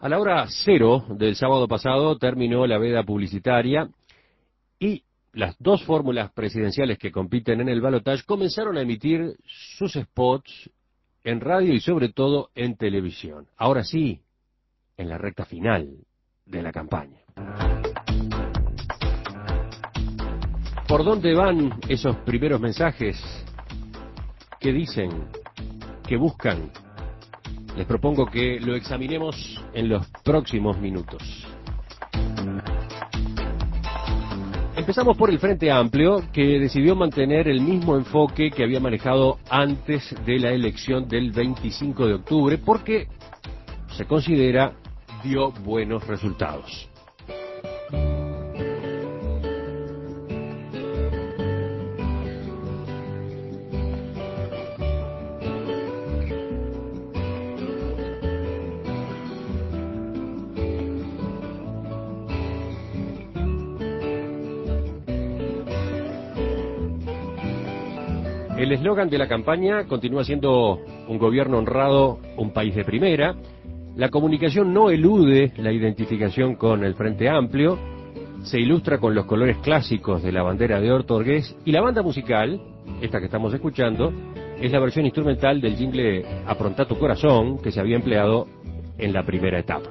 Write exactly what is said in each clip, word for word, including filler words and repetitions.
A la hora cero del sábado pasado terminó la veda publicitaria y las dos fórmulas presidenciales que compiten en el balotaje comenzaron a emitir sus spots en radio y sobre todo en televisión. Ahora sí, en la recta final de la campaña. ¿Por dónde van esos primeros mensajes? ¿Qué dicen? ¿Qué buscan? Les propongo que lo examinemos en los próximos minutos. Empezamos por el Frente Amplio, que decidió mantener el mismo enfoque que había manejado antes de la elección del veinticinco de octubre, porque se considera dio buenos resultados. El eslogan de la campaña continúa siendo un gobierno honrado, un país de primera. La comunicación no elude la identificación con el Frente Amplio, se ilustra con los colores clásicos de la bandera de Ortorgués, y la banda musical, esta que estamos escuchando, es la versión instrumental del jingle Aprontá tu corazón, que se había empleado en la primera etapa.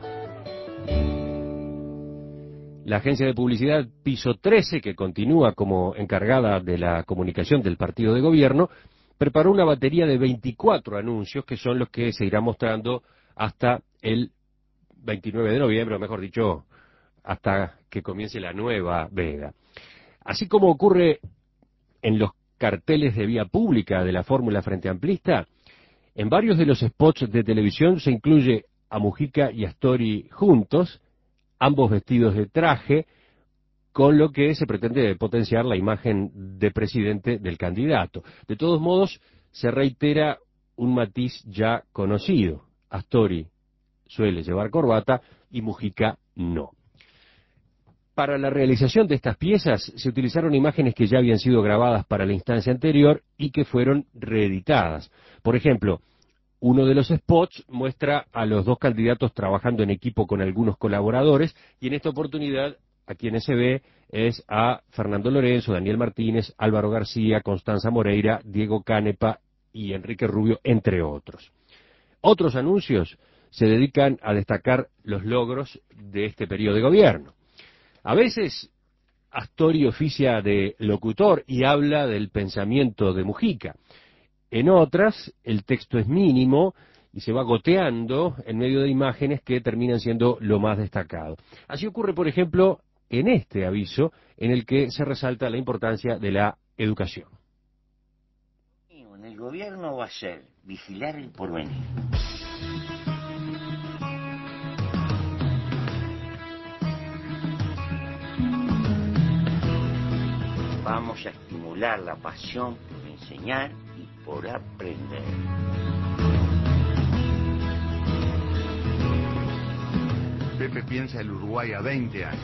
La agencia de publicidad Piso trece, que continúa como encargada de la comunicación del partido de gobierno, preparó una batería de veinticuatro anuncios que son los que se irán mostrando hasta el veintinueve de noviembre, o mejor dicho, hasta que comience la nueva veda. Así como ocurre en los carteles de vía pública de la fórmula Frente Amplista, en varios de los spots de televisión se incluye a Mujica y Astori juntos, ambos vestidos de traje, con lo que se pretende potenciar la imagen de presidente del candidato. De todos modos, se reitera un matiz ya conocido. Astori suele llevar corbata y Mujica no. Para la realización de estas piezas se utilizaron imágenes que ya habían sido grabadas para la instancia anterior y que fueron reeditadas. Por ejemplo, uno de los spots muestra a los dos candidatos trabajando en equipo con algunos colaboradores, y en esta oportunidad a quienes se ve es a Fernando Lorenzo, Daniel Martínez, Álvaro García, Constanza Moreira, Diego Canepa y Enrique Rubio, entre otros. Otros anuncios se dedican a destacar los logros de este periodo de gobierno. A veces Astori oficia de locutor y habla del pensamiento de Mujica. En otras, el texto es mínimo y se va goteando en medio de imágenes que terminan siendo lo más destacado. Así ocurre, por ejemplo, en este aviso, en el que se resalta la importancia de la educación. En el gobierno va a ser vigilar el porvenir. Vamos a estimular la pasión por enseñar y por aprender. Pepe piensa el Uruguay a veinte años.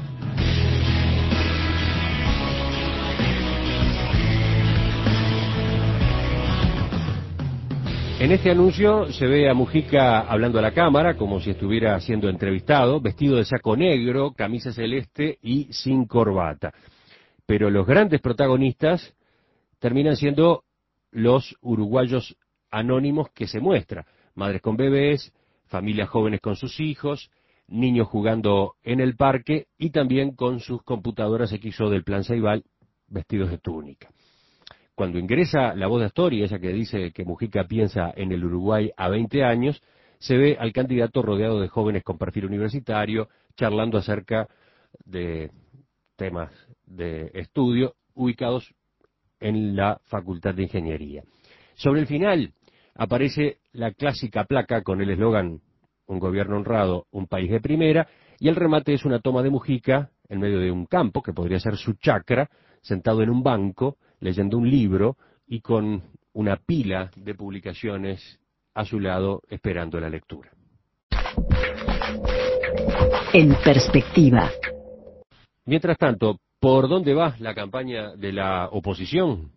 En este anuncio se ve a Mujica hablando a la cámara como si estuviera siendo entrevistado, vestido de saco negro, camisa celeste y sin corbata. Pero los grandes protagonistas terminan siendo los uruguayos anónimos que se muestra. Madres con bebés, familias jóvenes con sus hijos, niños jugando en el parque y también con sus computadoras equis o del Plan Ceibal vestidos de túnica. Cuando ingresa la voz de Astori, esa que dice que Mujica piensa en el Uruguay a veinte años, se ve al candidato rodeado de jóvenes con perfil universitario, charlando acerca de temas de estudio ubicados en la Facultad de Ingeniería. Sobre el final aparece la clásica placa con el eslogan "Un gobierno honrado, un país de primera", y el remate es una toma de Mujica en medio de un campo, que podría ser su chacra, sentado en un banco, leyendo un libro y con una pila de publicaciones a su lado esperando la lectura. En perspectiva. Mientras tanto, ¿por dónde va la campaña de la oposición?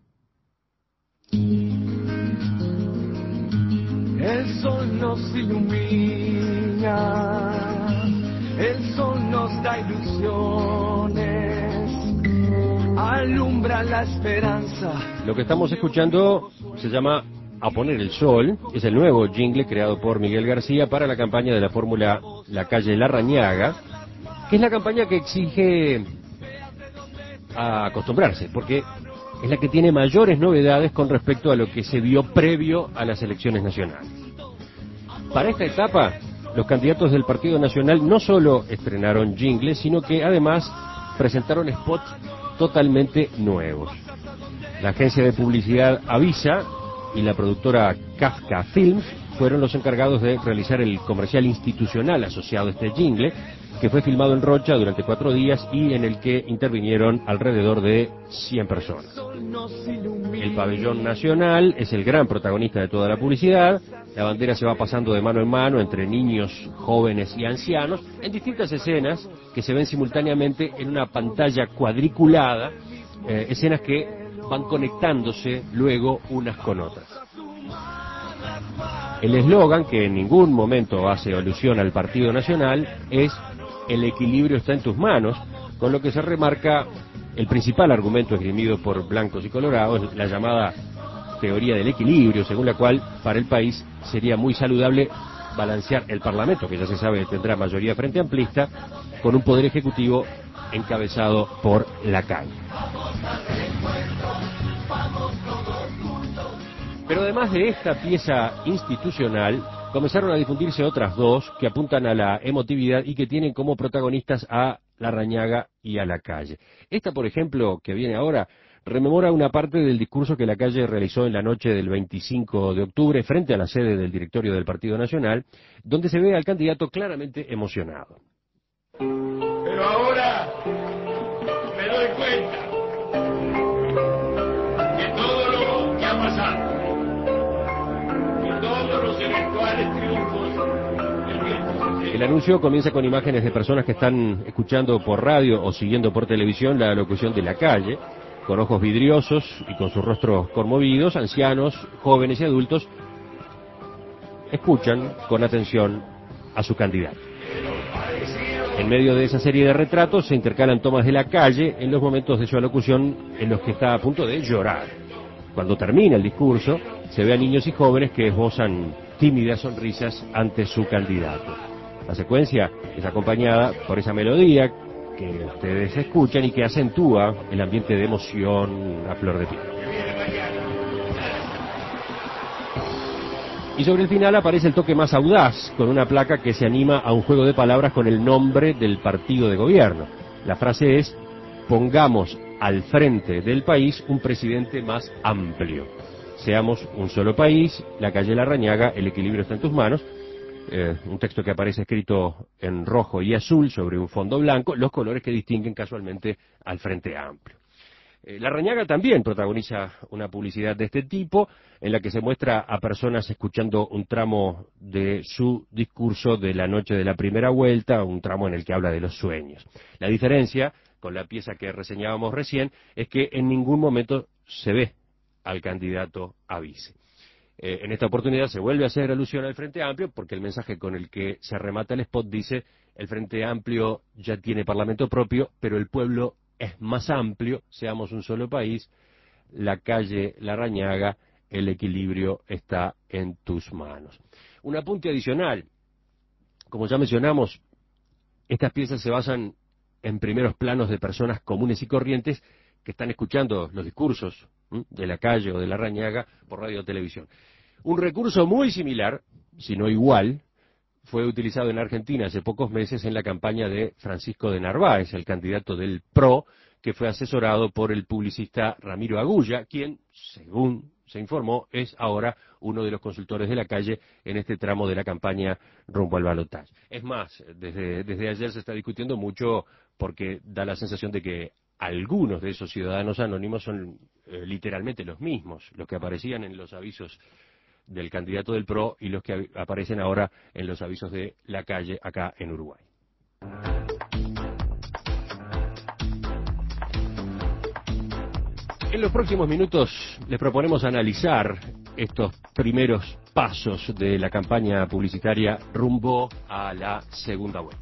El sol nos ilumina soñar, el sol nos da ilusiones, alumbra la esperanza. Lo que estamos escuchando se llama A Poner el Sol, es el nuevo jingle creado por Miguel García para la campaña de la fórmula La Calle Larrañaga, que es la campaña que exige a acostumbrarse, porque es la que tiene mayores novedades con respecto a lo que se vio previo a las elecciones nacionales. Para esta etapa, los candidatos del Partido Nacional no solo estrenaron jingles, sino que además presentaron spots totalmente nuevos. La agencia de publicidad Avisa y la productora Kafka Films fueron los encargados de realizar el comercial institucional asociado a este jingle, que fue filmado en Rocha durante cuatro días y en el que intervinieron alrededor de cien personas. El pabellón nacional es el gran protagonista de toda la publicidad. La bandera se va pasando de mano en mano entre niños, jóvenes y ancianos en distintas escenas que se ven simultáneamente en una pantalla cuadriculada, eh, escenas que van conectándose luego unas con otras. El eslogan, que en ningún momento hace alusión al Partido Nacional, es "El equilibrio está en tus manos", con lo que se remarca el principal argumento esgrimido por blancos y colorados, la llamada teoría del equilibrio, según la cual para el país sería muy saludable balancear el Parlamento, que ya se sabe tendrá mayoría frente amplista, con un poder ejecutivo encabezado por Lacalle. Pero además de esta pieza institucional, comenzaron a difundirse otras dos que apuntan a la emotividad y que tienen como protagonistas a Larrañaga y a Lacalle. Esta, por ejemplo, que viene ahora, rememora una parte del discurso que Lacalle realizó en la noche del veinticinco de octubre frente a la sede del directorio del Partido Nacional, donde se ve al candidato claramente emocionado. Pero ahora me doy cuenta que todo lo que ha pasado, todos los eventuales triunfos. El anuncio comienza con imágenes de personas que están escuchando por radio o siguiendo por televisión la locución de Lacalle, con ojos vidriosos y con sus rostros conmovidos. Ancianos, jóvenes y adultos escuchan con atención a su candidato. En medio de esa serie de retratos se intercalan tomas de Lacalle en los momentos de su alocución en los que está a punto de llorar. Cuando termina el discurso, se ve a niños y jóvenes que esbozan tímidas sonrisas ante su candidato. La secuencia es acompañada por esa melodía que ustedes escuchan y que acentúa el ambiente de emoción a flor de piel. Y sobre el final aparece el toque más audaz, con una placa que se anima a un juego de palabras con el nombre del partido de gobierno. La frase es: "Pongamos al frente del país un presidente más amplio. Seamos un solo país, Lacalle Larrañaga, el equilibrio está en tus manos". Eh, un texto que aparece escrito en rojo y azul sobre un fondo blanco, los colores que distinguen casualmente al Frente Amplio. Eh, Larrañaga también protagoniza una publicidad de este tipo, en la que se muestra a personas escuchando un tramo de su discurso de la noche de la primera vuelta, un tramo en el que habla de los sueños. La diferencia con la pieza que reseñábamos recién es que en ningún momento se ve al candidato a vice. Eh, en esta oportunidad se vuelve a hacer alusión al Frente Amplio, porque el mensaje con el que se remata el spot dice: "El Frente Amplio ya tiene parlamento propio, pero el pueblo es más amplio, seamos un solo país, Lacalle Larrañaga, el equilibrio está en tus manos". Un apunte adicional: como ya mencionamos, estas piezas se basan en primeros planos de personas comunes y corrientes que están escuchando los discursos ¿m? de Lacalle o de Larrañaga por radio o televisión. Un recurso muy similar, si no igual, fue utilizado en Argentina hace pocos meses en la campaña de Francisco de Narváez, el candidato del P R O, que fue asesorado por el publicista Ramiro Agulla, quien, según se informó, es ahora uno de los consultores de Lacalle en este tramo de la campaña rumbo al balotaje. Es más, desde, desde ayer se está discutiendo mucho, porque da la sensación de que algunos de esos ciudadanos anónimos son eh, literalmente los mismos, los que aparecían en los avisos del candidato del P R O y los que aparecen ahora en los avisos de Lacalle acá en Uruguay. En los próximos minutos les proponemos analizar estos primeros pasos de la campaña publicitaria rumbo a la segunda vuelta.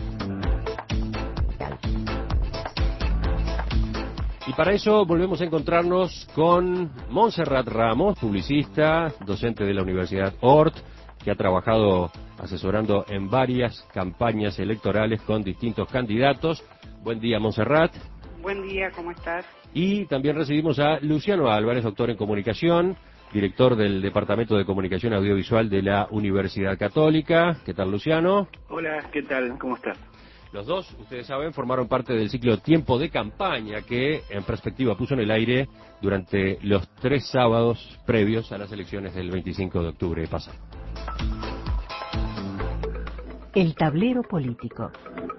Y para eso volvemos a encontrarnos con Montserrat Ramos, publicista, docente de la Universidad Hort, que ha trabajado asesorando en varias campañas electorales con distintos candidatos. Buen día, Montserrat. Buen día, ¿cómo estás? Y también recibimos a Luciano Álvarez, doctor en comunicación, director del Departamento de Comunicación Audiovisual de la Universidad Católica. ¿Qué tal, Luciano? Hola, ¿qué tal? ¿Cómo estás? Los dos, ustedes saben, formaron parte del ciclo Tiempo de Campaña que en perspectiva puso en el aire durante los tres sábados previos a las elecciones del veinticinco de octubre pasado. El tablero político.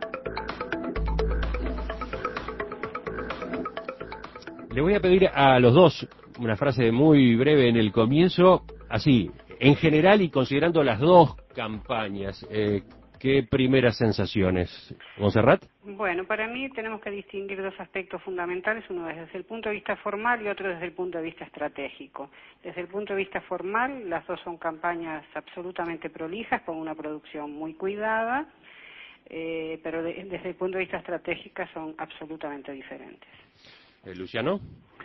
Le voy a pedir a los dos una frase muy breve en el comienzo, así, en general y considerando las dos campañas. Eh, ¿Qué primeras sensaciones? ¿Montserrat? Bueno, para mí tenemos que distinguir dos aspectos fundamentales, uno desde el punto de vista formal y otro desde el punto de vista estratégico. Desde el punto de vista formal, las dos son campañas absolutamente prolijas, con una producción muy cuidada, eh, pero de, desde el punto de vista estratégico son absolutamente diferentes. Eh, ¿Luciano?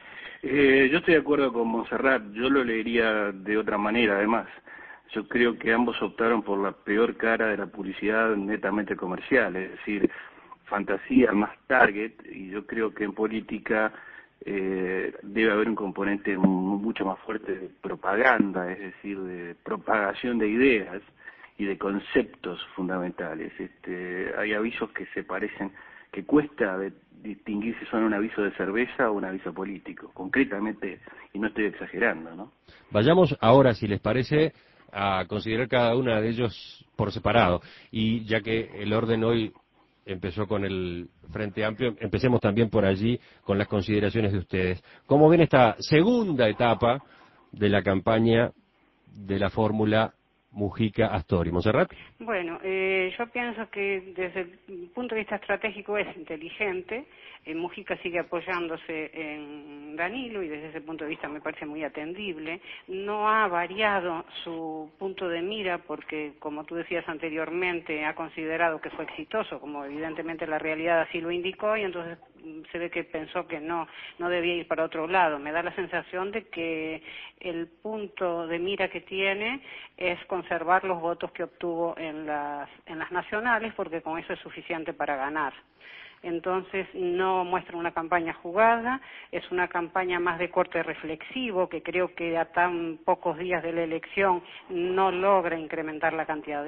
Eh, yo estoy de acuerdo con Montserrat, yo lo leería de otra manera, además. Yo creo que ambos optaron por la peor cara de la publicidad netamente comercial, es decir, fantasía más target, y yo creo que en política eh, debe haber un componente mucho más fuerte de propaganda, es decir, de propagación de ideas y de conceptos fundamentales. Este, hay avisos que se parecen, que cuesta de distinguir si son un aviso de cerveza o un aviso político, concretamente, y no estoy exagerando, ¿no? Vayamos ahora, si les parece, a considerar cada una de ellos por separado. Y ya que el orden hoy empezó con el Frente Amplio, empecemos también por allí con las consideraciones de ustedes. ¿Cómo ven esta segunda etapa de la campaña de la fórmula Mujica-Astori? ¿Montserrat? Bueno, eh, yo pienso que desde el punto de vista estratégico es inteligente. Eh, Mujica sigue apoyándose en Danilo y desde ese punto de vista me parece muy atendible. No ha variado su punto de mira porque, como tú decías anteriormente, ha considerado que fue exitoso, como evidentemente la realidad así lo indicó, y entonces se ve que pensó que no, no debía ir para otro lado. Me da la sensación de que el punto de mira que tiene es conservar los votos que obtuvo en las, en las nacionales, porque con eso es suficiente para ganar. Entonces no muestra una campaña jugada, es una campaña más de corte reflexivo, que creo que a tan pocos días de la elección no logra incrementar la cantidad de